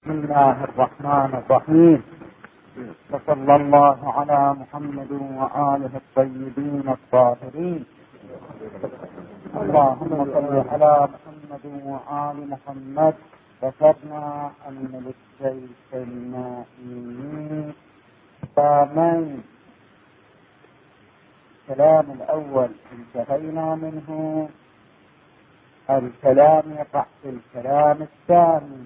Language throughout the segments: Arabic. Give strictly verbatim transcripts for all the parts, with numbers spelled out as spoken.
بسم الله الرحمن الرحيم. وصلى الله على محمد وآله الطيبين الطاهرين. اللهم صل على محمد وآل محمد. ذكرنا أن للشيخ النائمين كلامين. الكلام الأول انتهينا منه، الكلام يقع في الكلام الثاني.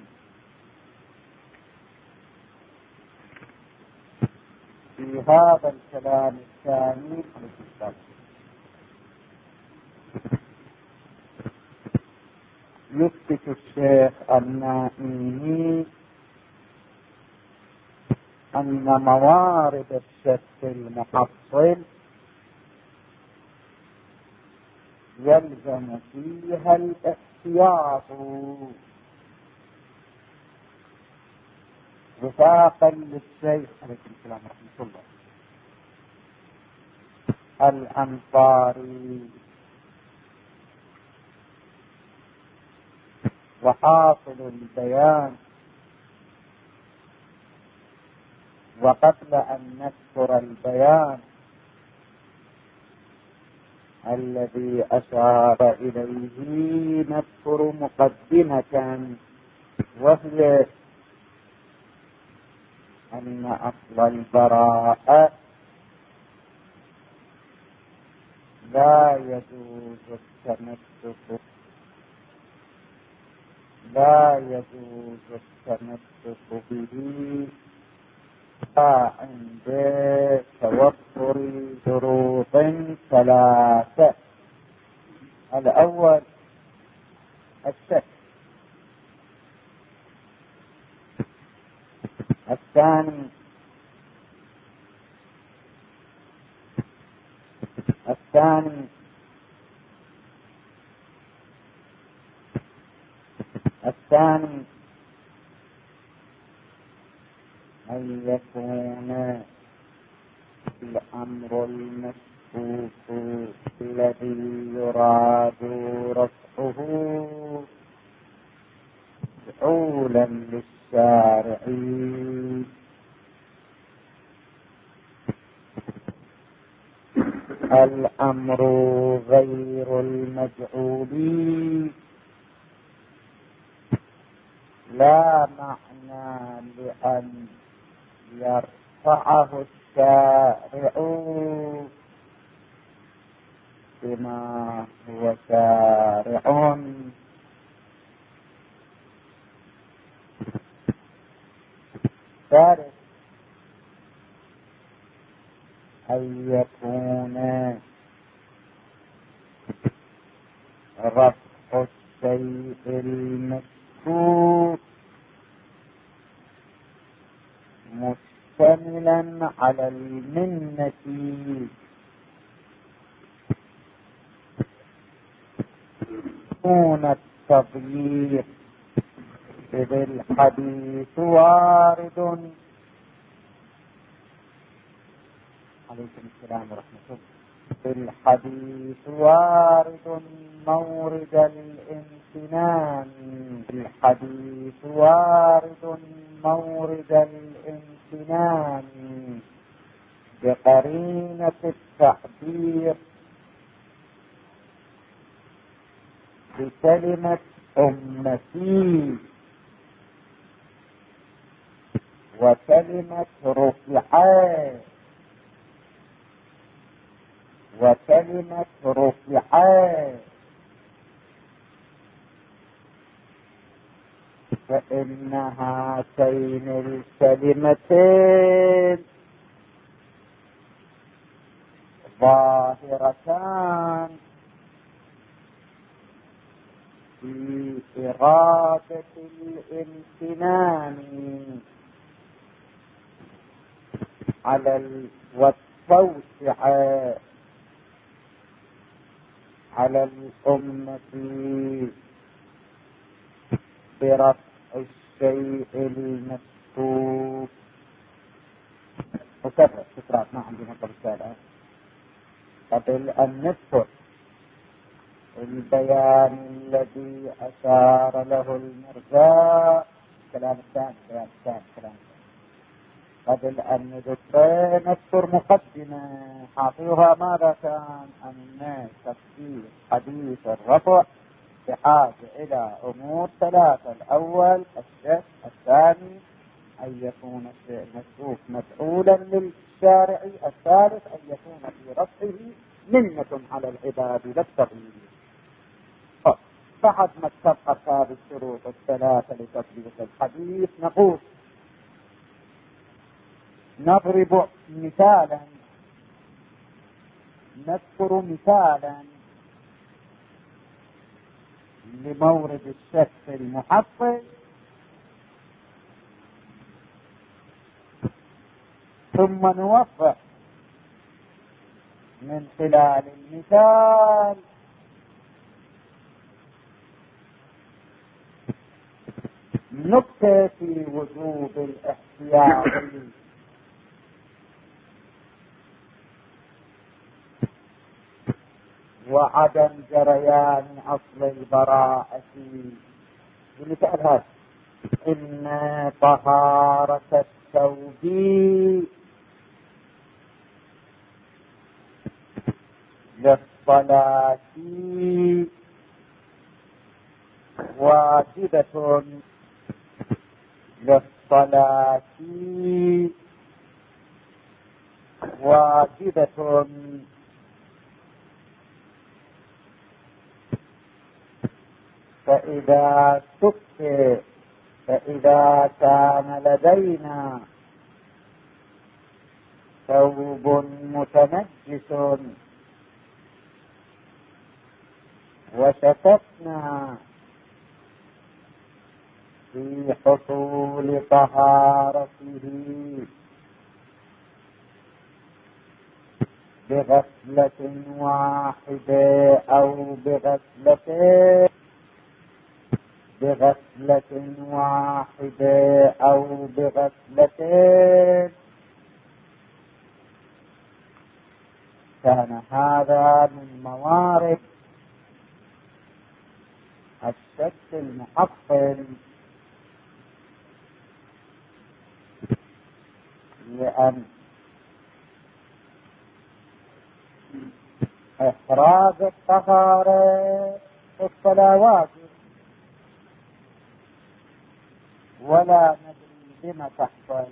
في هذا الكلام الثاني يثبت الشيخ النائمي أن موارد الشك المحصل يلزم فيها الاحتياط وفاقا للشيخ عليكم السلام ورحمة الله الأنصاري. وحاصل البيان، وقبل أن نذكر البيان الذي أشار إليه نذكر مقدمة، وهي أن أصل البراءة لا يجوز التمسك لا يجوز التمسك به عند توفر شروط ثلاثة. الأول الشك، الثاني الثاني الثاني أن يكون الأمر المشكوك الذي يراد رفعه مفعولا للشارع. الأمر غير المجعول لا معنى لأن يرفعه الشارع بما هو شارع. ثالث أن يكون رفع الشيء المشكوك مشتملا على المنة دون التضييق، إذ الحديث وارد عليكم السلام ورحمة الله الحديث وارد مورد الامتنان الحديث وارد مورد الامتنان بقرينة التعبير بكلمة أمتي وكلمة رفعا وكلمة رفعا، فإن هاتين الكلمتين ظاهرتان في إرادة الامتنان على والتوسعة على الأمة برفع الشيء المشكوك. وكذا فكرات ما عندي نقل رسالة قبل أن نذكر البيان الذي أشار له المرجاء الكلام الثاني الكلام الثاني الكلام الثاني قبل أن نذكر نذكر مقدمة حاطيها ماذا كان أن تفسير حديث الرفع بحاجة إلى أمور ثلاثة. الأول الشك، الثاني أن يكون الشيء المسبوق مفعولا للشارع، الثالث أن يكون في رفعه منة على العباد لا التغيير. بعد ما تحقق هذه الشروط الثلاثة لتطبيق الحديث نقول نضرب مثالا، نذكر مثالا لمورد الشك المحقق، ثم نوضح من خلال المثال نكتة في وجوب الاحتياط وعدم جريان أصل البراءة. بمثال هذا إن طهارة الثوب للصلاة واجبة للصلاة واجبة فإذا سكت فإذا كان لدينا ثوب متنجس وشككنا في حصول طهارته بغسلة واحدة أو بغسلتين بغسلة واحدة أو بغسلتين كان هذا من موارد الشك المحصل، لأن إخراج الطهارة الصلاة واجب ولا ندري بما تحصل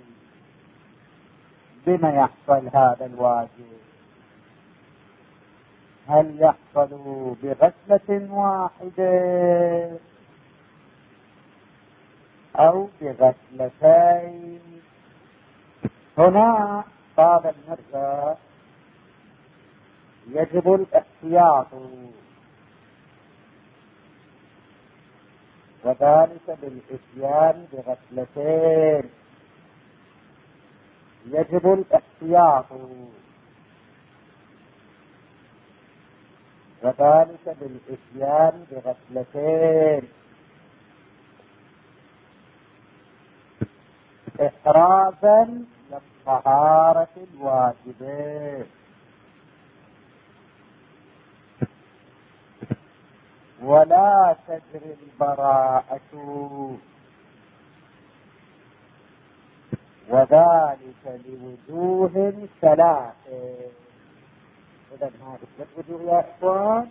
بما يحصل هذا الواجب، هل يحصل بغسلة واحدة أو بغسلتين؟ هنا قال المرجع يجب الاحتياط، وذلك بالإتيان بغسلتين. يجب الاحتياط وذلك بالإتيان بغسلتين إحرازا للطهارة الواجبة، ولا تجري البراءة، وذلك لوجوه ثلاثة. إذا هذه ثلاث وجوه يا إخوان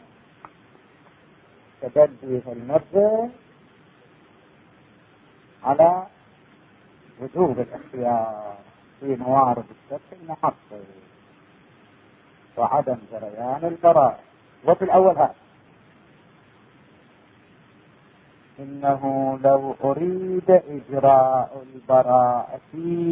تدل المرجع على وجوب الاختيار في موارد الشك المحصل وعدم جريان البراءة. وفي الأول هذا إنه لو أريد إجراء البراءة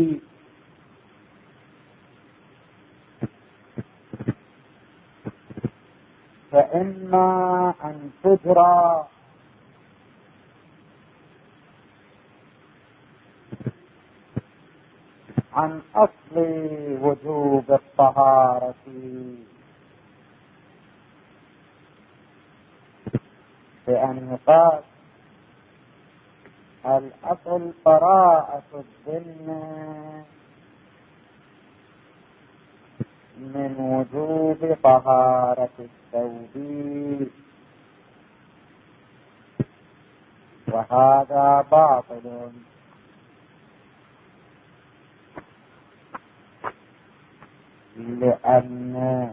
فإما أن تجرى عن أصل وجوب الطهارة بأن يقال الأصل براءة الذمة من وجوب طهارة الثوب، وهذا باطل لأن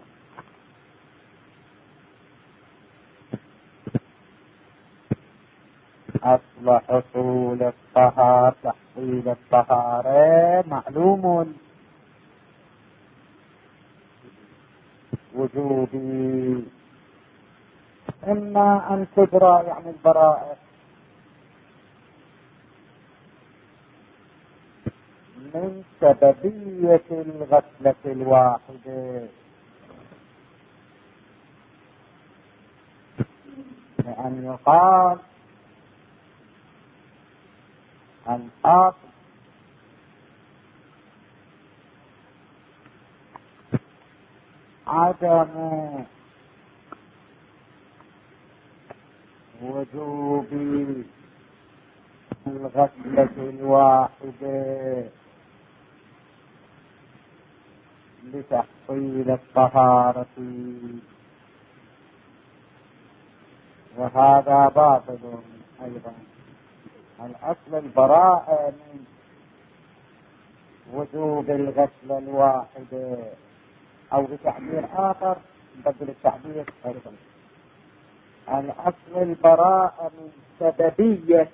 أصل حصول الطهارة تحصيل الطهارة معلوم وجوبي، إما أن تدرى يعني البراءة من سببية الغسلة الواحدة، لأن يقال الأصل عدم وجوب الغسلة الواحدة لتحصيل الطهارة، وهذا باطل أيضا. الأصل البراءة من وجوب الغسلة الواحدة، أو بتعبير آخر بدل التعبير أيضا الأصل البراءة من سببية،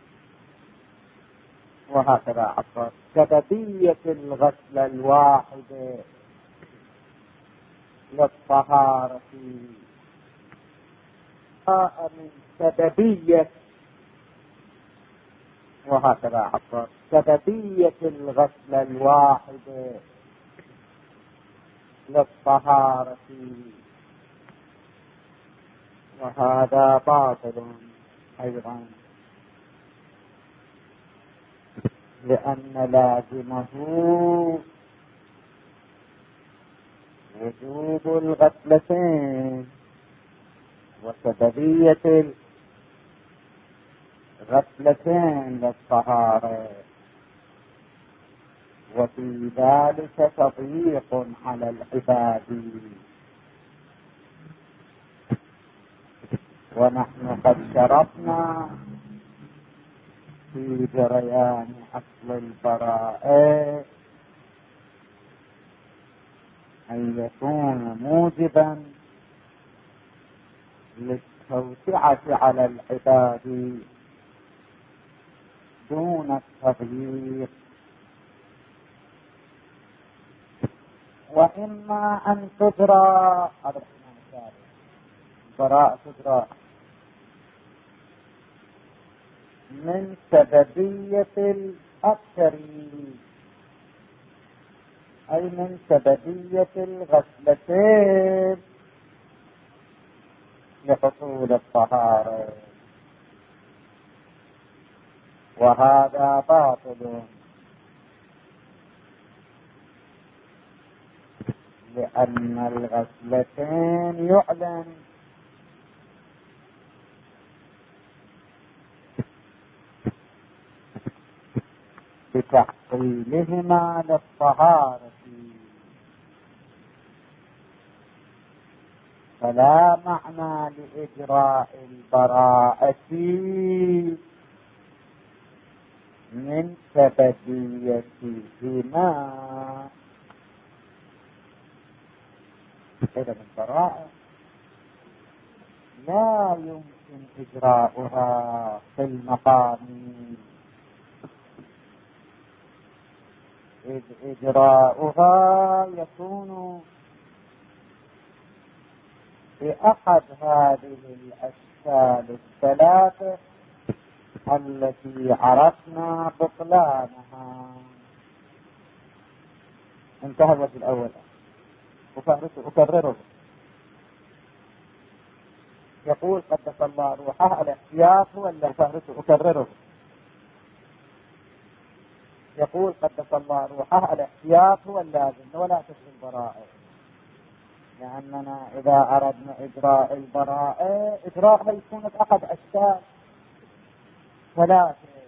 وهكذا عفوا سببية الغسلة الواحدة للطهارة، من سببية وهكذا عفوا سببية الغسلة الواحدة للطهارة، وهذا باطل أيضا، لأن لازمه وجوب الغسلتين وسببية الغسلتين للطهارة، وفي ذلك تضييق على العباد، ونحن قد شرطنا في جريان أصل البراءة أن يكون موجبا للتوسعة على العباد دون التضييق، وإما أن تدرى براءة تدرى من سببية الأكثر، أي من سببية الغسلتين لحصول الطهارة، وهذا باطل، لأن الغسلتين يعلن بتحصيلهما للطهارة، فلا معنى لإجراء البراءة من سببيتهما. إذن البراءة لا يمكن إجراؤها في المقام، إذ إجراؤها يكون بأحد هذه الأشكال الثلاثة التي عرفنا بطلانها. انتهى الوجه الأول، أكرره. يقول قدس الله روحه الاحتياط هو اللي فهرته، أكرره. يقول قدس الله روحه الاحتياط هو اللازم ولا تشغل البراءة، لأننا إذا أردنا إجراء البراءة إجراءها يكون بأحد أشكال ثلاثة،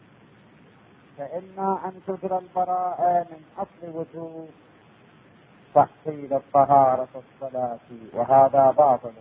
فإما أن تجرى البراءة من أصل وجوب تحصيل الطهارة الصلاة، وهذا باطل،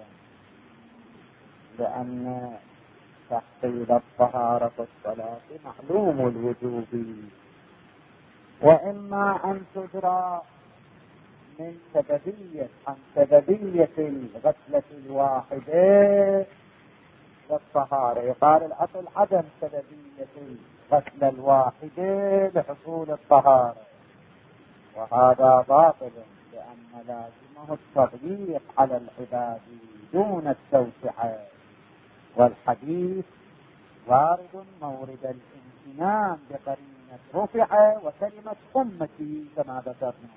لأن تحصيل الطهارة الصلاة معلوم الوجوب، وإما أن تجرى من سببية عن سببية الغسلة الواحدة للطهارة. يقال الأصل عدم سببية الغسلة الواحدة لحصول الطهارة، وهذا باطل لأن لازمه التضييق على العباد دون التوسعة، والحديث وارد مورد الامتنان بقرينة رفع وكلمة أمتي كما ذكرنا.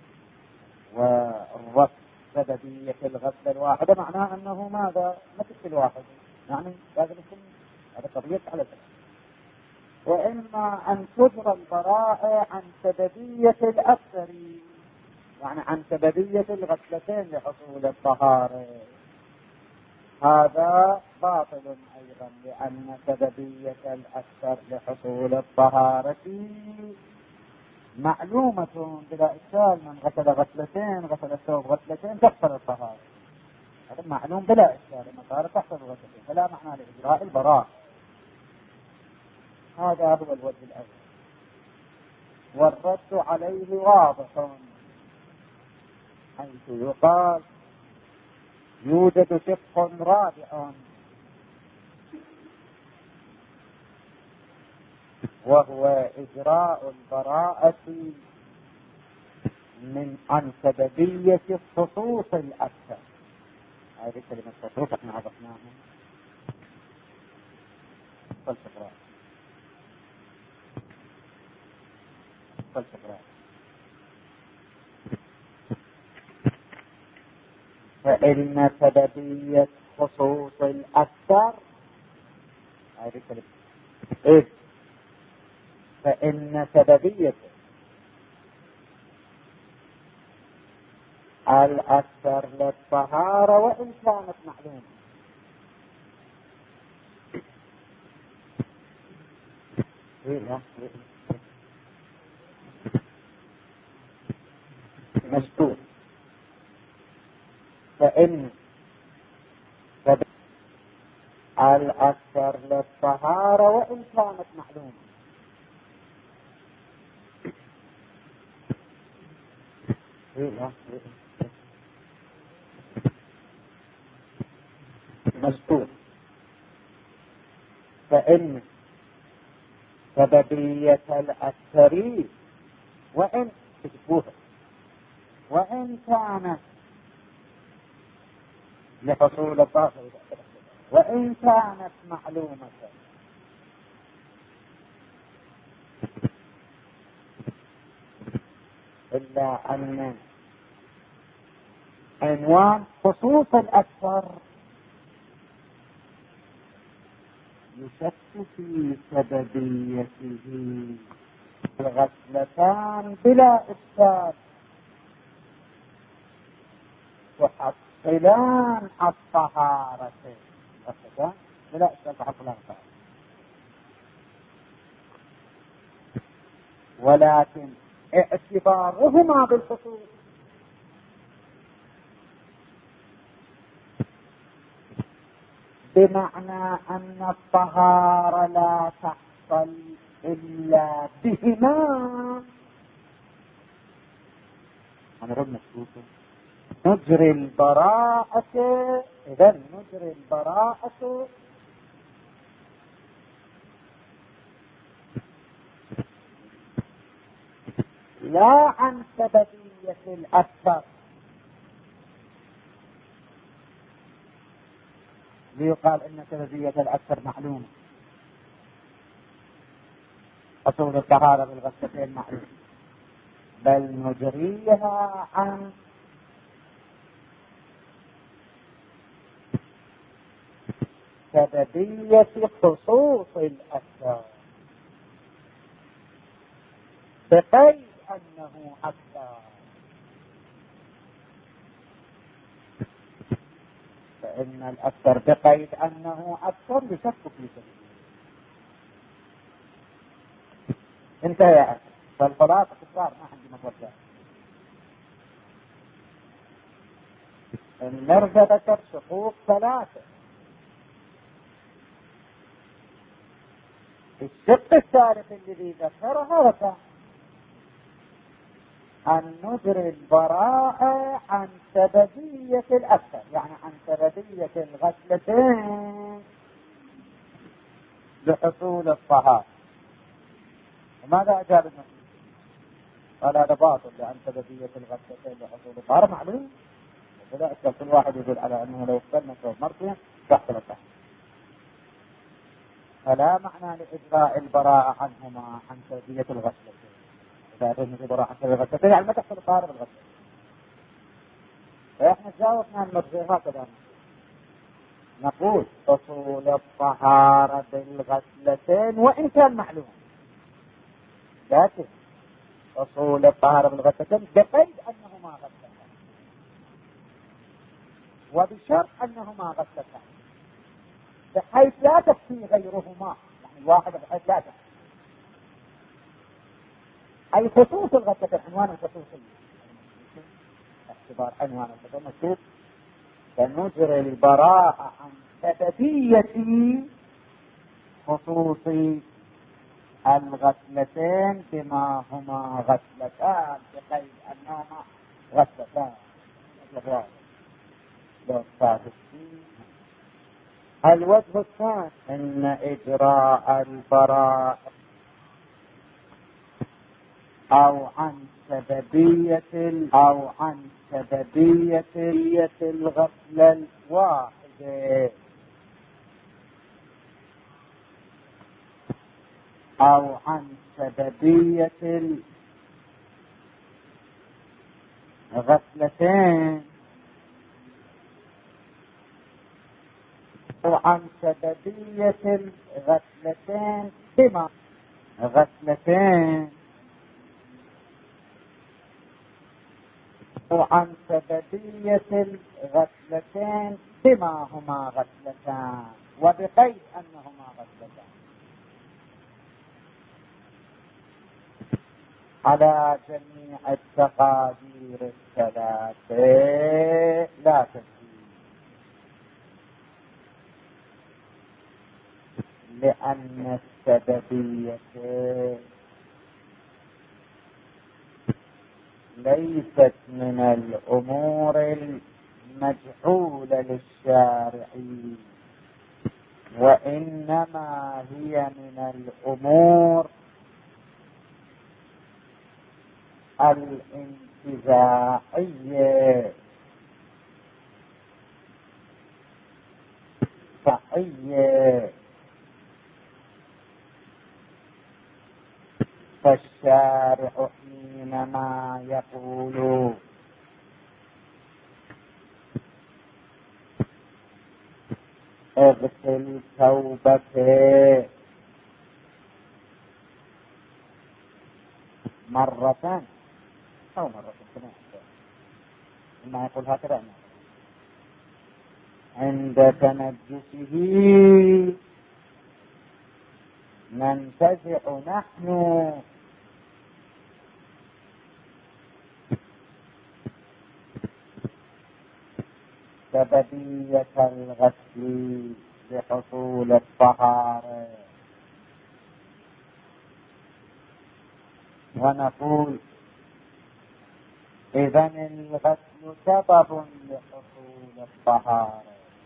والرفع سببية الغسلة الواحدة معناه أنه ماذا؟ مثل الواحد، يعني لازم يكون هذا تضييق على الأبد. وإما أن تجرى البراءة عن سببية الأكثر، يعني عن سببية الغسلتين لحصول الطهارة، هذا باطل أيضا لأن سببية الأكثر لحصول الطهارة معلومة بلا إشكال. من غسل غسلتين غسل الثوب غسلتين تحصل الطهارة، هذا معلوم بلا إشكال أن الطهارة تحصل الغسلتين، فلا معنى لإجراء البراءة. هذا هو الوجه الأول. والرد عليه واضح، حيث يقال يوجد شق رابع وهو إجراء البراءة من عن سببية الخصوص الأكثر. هذه كلمة خصوص احنا عرفناها فالسفرات فالسفرات فإن سببية خصوص الأكثر، هذه كلمة إذ فإن سببية الأكثر للطهارة وإن كانت معلومة. مشكور. فإن سبب الأكثر للطهارة وإن كانت معلومة. مشكور. فإن سببية الأكثر وإن تكبوها وإن كانت لحصول الطهارة وإن كانت معلومة، إلا أن عنوان خصوص الأكثر يشك في سببيته. الغسلتان بلا إشكال تحصلان الطهارة، غسلتان بلا إشكال تحصلان الطهارة، ولكن اعتبارهما بالخصوص بمعنى أن الطهارة لا تحصل إلا بهما. هنقول مشكوكة نجري البراءة، إذن نجري البراءة لا عن سببية الأكثر، ليقال إن سببية الأكثر معلومة، أصول الطهارة بالغسلتين معلومة، بل نجريها عن سببية خصوص الأكثر بقيد أنه أكثر. فإن الأكثر بقيد أنه أكثر يشك في سبيله. انتهى يا أخي، فالخلاصة صار ما عندي مفردات. المرجع ذكر شقوق ثلاثة. الشق الثالث الذي ذكره هو أن نجري البراءة عن سببية الأكثر، يعني عن سببية الغسلتين لحصول الطهارة. وماذا أجاب المسلم؟ قال هذا باطل، لأن سببية الغسلتين لحصول الطهارة معلوم، ولا كل واحد يقول على أنه لو اغتسل ثوب مرتين تحصل الطهارة، فلا معنى لإجراء البراءة عنهما عن سببية الغسلتين. إذا أردنا البراءة عن سببية الغسلتين يعني ما تحصل الطهارة بالغسلتين. فإحنا جاوبنا المرجئة هكذا، نقول حصول الطهارة بالغسلتين وإن كان معلوم، لكن حصول الطهارة بالغسلتين بقيد أنهما غسلتان، وبشرط أنهما غسلتان، بحيث لا تكفي غيرهما، يعني واحد بحيث لا تكفي، أي خصوص الغسلتين، عنوان الخصوصية، اعتبار عنوان الخصوصية مكتوب فنجري البراءة عن سببية خصوص الغسلتين بما هما غسلتان، بقيد أنهما غسلتان. الوجه الثاني أن إجراء البراءة أو عن سببية أو عن سببية الغسل الواحدة أو عن سببية الغسلتين أو عن سببية الغسلتين بما غسلتين وعن سببية الغسلتين بما هما غسلتان، وبقيد أنهما غسلتان، على جميع التقادير الثلاثة لا تكفي، لأن السببية ليست من الأمور المجعولة للشارع، وإنما هي من الأمور الانتزاعية صحية. فالشارع حينما يقول اغسل ثوبك مرة أو مرة ما يقول هكذا عند تنجسه ننتزع نحن سببية الغسل لحصول الطهارة، ونقول إذن الغسل سبب لحصول الطهارة،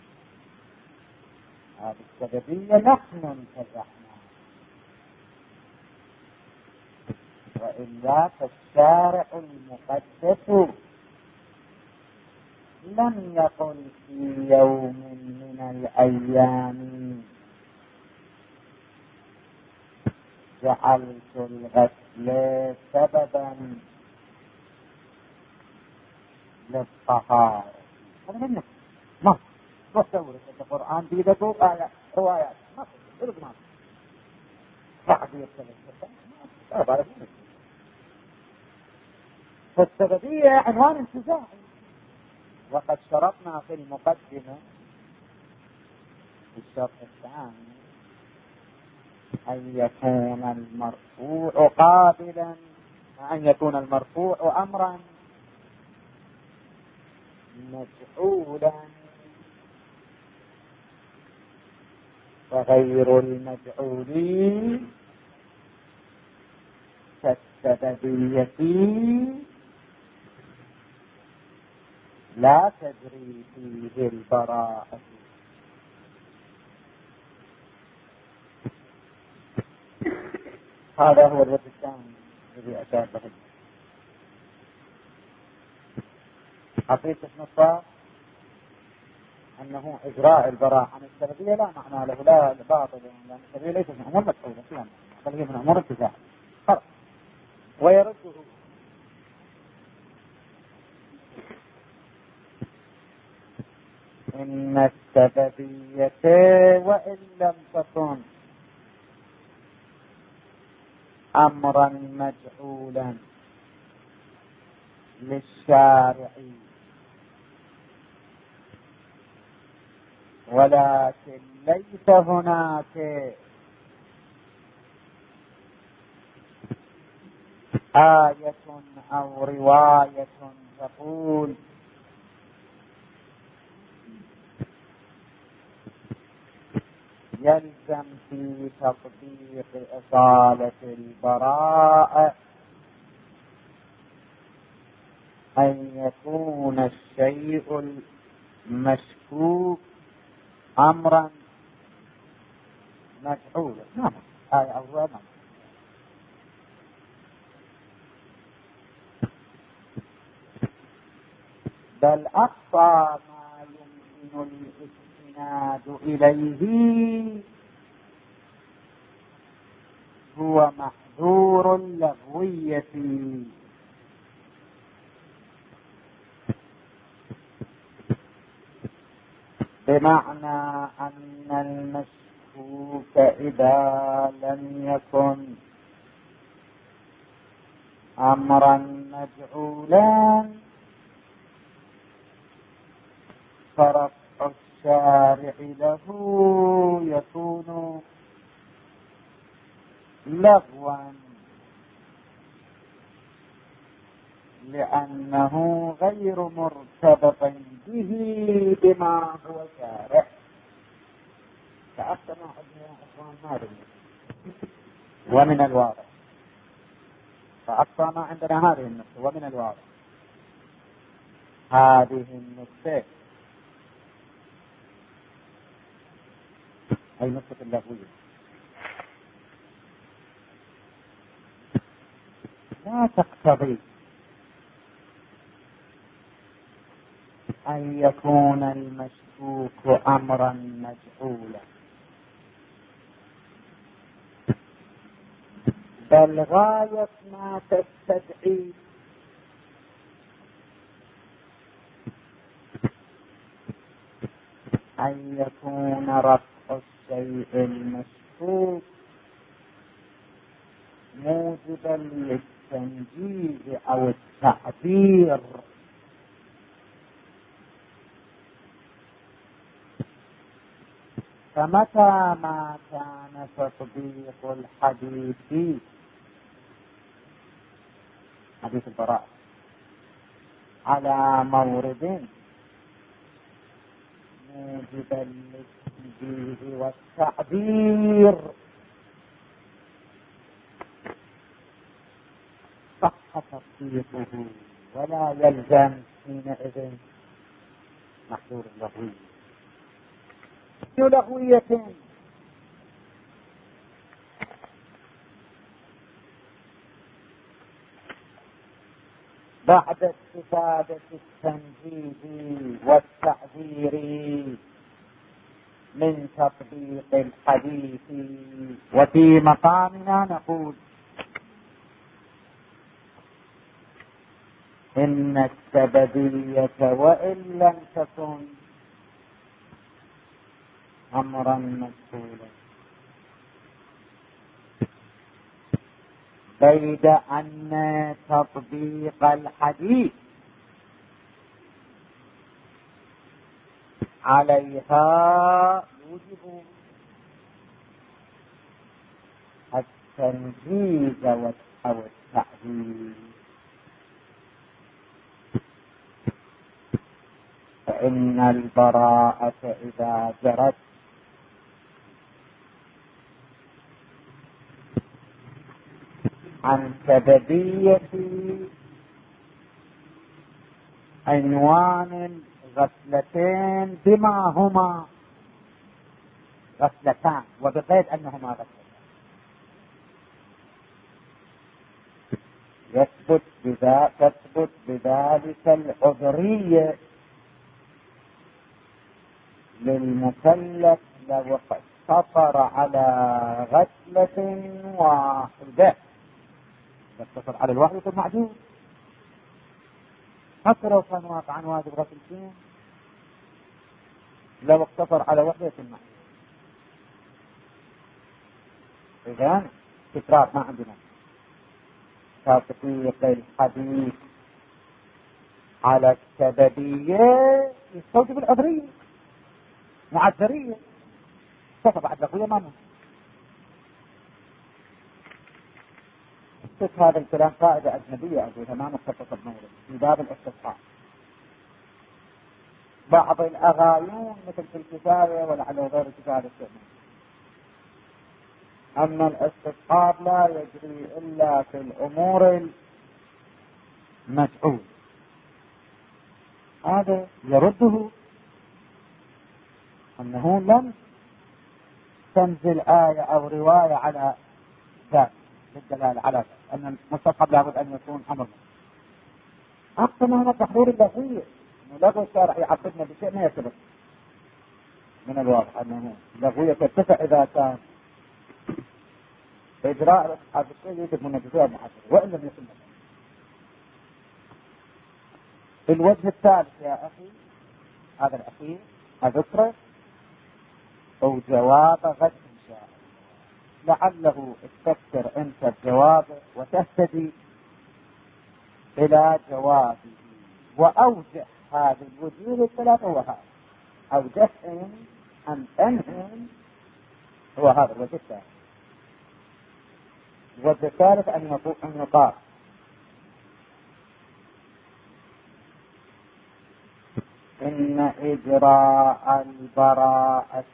هذه السببية نحن انتزعنا، وإلا فالشارع المقدس لم يقل في يوم من الأيام جعلت الغسل سببا للطهارة. هذا منك ما تصور القرآن بيدك آيات روايات ما تصور ما تعبير سبب فالسببية عنوان انتزاعي. وقد شرطنا في المقدمة في الشرط الثاني أن يكون المرفوع قابلا، أن يكون المرفوع أمرا مجعولا، وغير المجعول كالسببية لا تجري فيه البراءة. هذا هو الوجه الثاني الذي أشار به. حقيقة نصاب أنه إجراء البراءة عن السببية لا معنى له، لا باطل، لأن السببية ليست من أمور مدخولة، بل هي من أمور اتزاع ويرده. إن السببية وإن لم تكن أمرا مجعولا للشارع، ولكن ليس هناك آية أو رواية تقول يلزم في تطبيق إصالة البراءة أن يكون الشيء المشكوك أمرا مجعولا. نعم، آية أول. نعم. بل أقصى ما يمكن الاستناد إليه هو محذور اللغوية، بمعنى أن المشكوك إذا لم يكن أمرا مجعولا فرفع الشارع له يكون لغوا، لأنه غير مرتبط به بما هو شارع. تأخذنا عندنا أخوان هذا ومن الواضح، فأقصى ما عندنا هذه النقطة ومن الواضح هذه النقطة أي نقطة اللغوية لا تقتضي أن يكون المشكوك أمرا مجهولا، بل غاية ما تستدعي أن يكون رفع الشيء المشكوك موجبا للتنجيز أو التعبير. فمتى ما كان تطبيق الحديث حديث البراءة على مورد موجبا للتنجيز والتعبير صح تطبيقه، ولا يلزم حينئذ محذور اللغوية. لغوية بعد استفادة التنجيز والتعبير من تطبيق الحديث. وفي مقامنا نقول إن السببية وإن لم تكن أمرا مجهولا، بيد أن تطبيق الحديث عليها يوجب التنجيز أو التعديل. فإن البراءة إذا جرت عن سببية عنوان الغسلتين بما هما غسلتان، وبقيد أنهما غسلتان، يثبت بذا تثبت بذلك العذرية للمكلف لو اقتصر على غسلة واحدة. اقتصر على الواحدة يكون معدود، حتى لو كان واقعا واجب غسلتين، لو اقتصر على واحدة يكون معدود. إذن تكرار ما عندنا تطبيق الحديث على السببية يستوجب العذرية معذرية، كفى بعد لغوية ما ممكن. استث هذا الكلام قاعدة أجنبية أقولها ما متفق بمورد في باب الاستصحاب. بعض الأغايون مثل في الكفاية ولعله غير الكفاية السؤال، أما الاستصحاب لا يجري إلا في الأمور المسعود، هذا يرده أنه لم تنزل آية أو رواية على ذلك للدلالة على ذلك، أن المستصحب لابد أن يكون أمر. أقسم هنا تحرير اللغوية، أنه لغو الشارع يعقدنا بشيء ما يثبت. من الواضح أنه اللغوية ترتفع إذا كان إجراء الاستصحاب الشيء يجب من الجزء المحدد وإن لم يكن مثلا. الوجه الثالث يا أخي هذا الأخير أذكره أو جواب غد إن شاء الله، لعله تفكر أنت بجوابه وتهتدي إلى جوابه. وأوجه هذه الوجوه الثلاثة هو هذا، أوجه إن أم أنهم هو هذا الوجه الثالث. الوجه الثالث أن يقال إن إجراء البراءة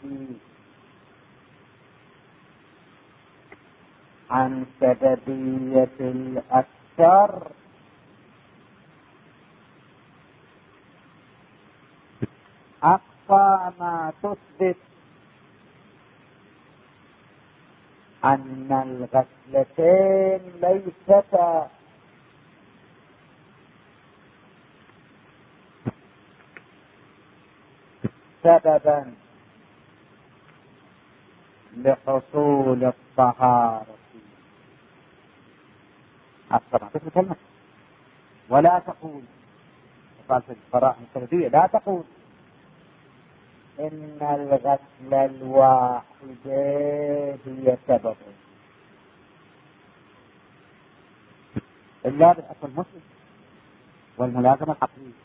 عن سببية الأكثر أقصى ما تثبت أن الغسلتين ليستا سببا لحصول الطهارة. أقصى ما تثبت المسألة، ولا تقول قال في البراءة السببية لا تقول إن الغسل الواحدة هي سبب إلا بالأصل المسلم والملازمة العقلية،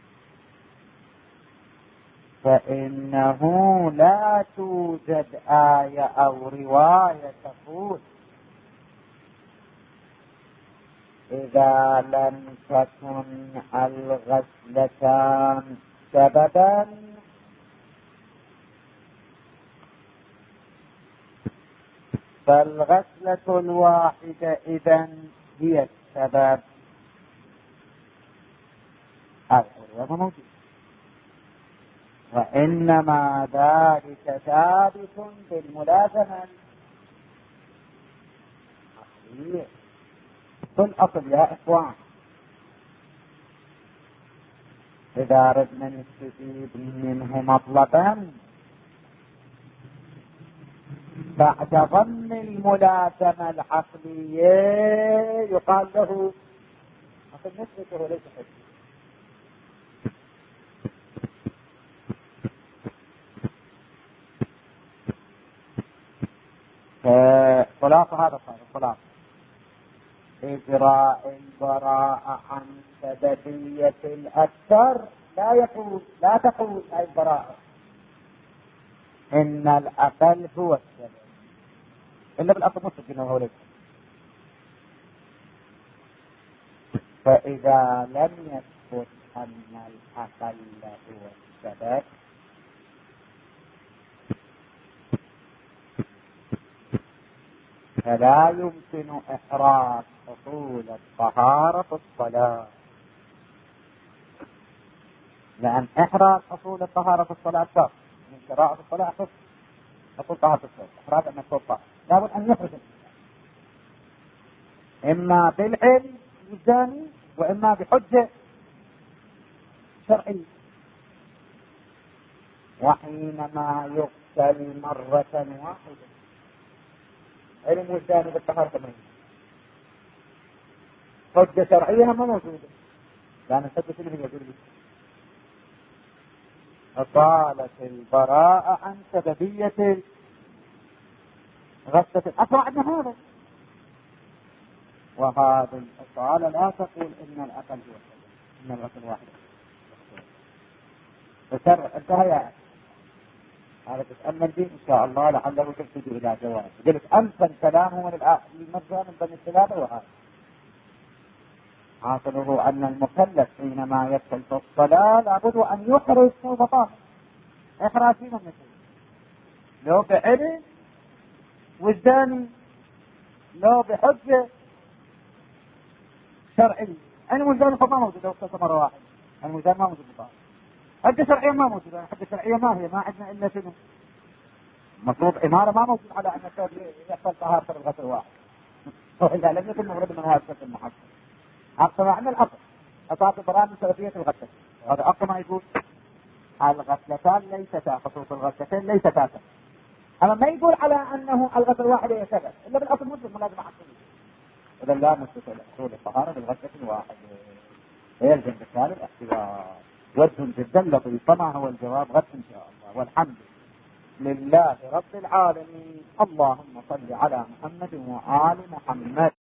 فإنه لا توجد آية أو رواية تقول إذا لم تكن الغسلتان سببا فالغسلة الواحدة إذن هي السبب. هذا هو موجود، وإنما ذلك ثابت بالملازمة العقلية. الأصل يا إخوان إذا ردنا نستفيد منه مطلبا بعد ضمن الملازمة العقلية يقال له أصل نسبته ليس حجة. خلاصة هذا صار خلاصة إجراء البراءة عن سببية الأكثر لا يقول لا تقول أي البراءة إن الأقل هو السبب إلا بالأصل مصدق إنه هو ليس. فإذا لم يثبت أن الأقل هو السبب فلا يمكن إحراز حصول الطهارة في الصلاة. لأن إحراز أصول الطهارة في الصلاة شرط من شرائع الصلاة حفظ أصول طهارة الصلاة، إحراز أن يكون طاهر لابد أن يحرز إما بالعلم الوجداني وإما بحجة شرعية. وحينما يغسل مرة واحدة علم وجداني بالطهارة تمرين، حجة شرعية ما موجودة، لأن الحجة اللي هي يقول أطالت البراءة عن سببية غسلة الأطوى عندنا هذا، وهذه الإطالة لا تقول إن الأقل هو السبب، إن الغسل واحد فسر انتهى يا هذا تتأمل به إن شاء الله لعله تبتدي إلى جواب. قلت أنفا كلامه من المرجع من بني السلالة، وهذا حاصله أن المكلف حينما يدخل في الصلاة لابد أن يحرز ثوب طاهر، إحراز من مثل لو بعلم وجداني لو بحجة شرعي. أنا وجداني فما موجود لو اغتسل مرة واحدة، أنا وجداني ما موجود بطاهر، حجة شرعية ما موجودة، حجة شرعية ما هي، ما عندنا إلا شنو مطلوب إمارة ما موجود على أن الثوب يحصل طهارة الغسل واحد، وإلا لم يكن مغرب من هذا الشكل المحصل. أقصى عن الأصل أصاب برامج سلفية الغسل، هذا أقصى ما يقول الغسلتان ليستا، خصوص الغسلتين ليستا، أما ما يقول على أنه الغسل واحد يسبب إلا بالأصل مسلم لازم أحصل، إذا لا نثبت الأصول الطهارة بالغسلة واحد، فيلزم بالتالي الاحتواء. وجه جدا لطيف، طبعا هو الجواب غد إن شاء الله، والحمد لله رب العالمين. اللهم صل على محمد وآل محمد.